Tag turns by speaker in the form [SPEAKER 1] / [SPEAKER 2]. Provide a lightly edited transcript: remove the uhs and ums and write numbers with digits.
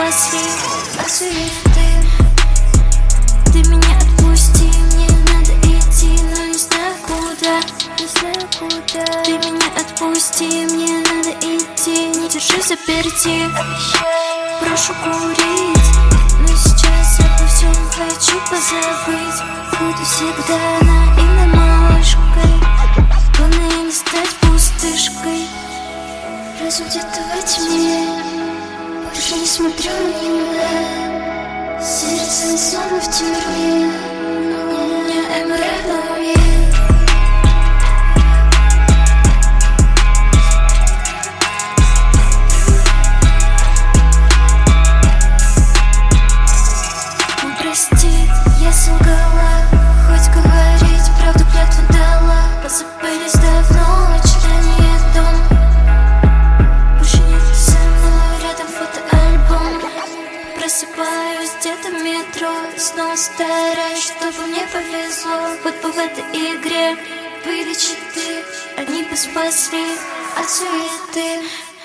[SPEAKER 1] спасли от суеты. Ты меня отпусти, мне надо идти, но не знаю куда, не знаю куда. Ты меня отпусти, мне надо идти, не держи заперти. Прошу курить, но сейчас обо всем хочу позабыть. Буду всегда наивной малышкой, главное не стать пустышкой. Разум где-то во тьме, больше не смотрю никуда. Сердце снова в тюрьме, но у меня МР на уме. Прости, я солгала, хоть говорить правду клятву дала. Позабылись давно, ожидание дом. Больше нет со мной, рядом фотоальбом. Просыпаюсь где-то в метро, снова стараюсь, чтобы мне повезло. Вот бы в этой игре выдачи ты, они бы спасли от суеты.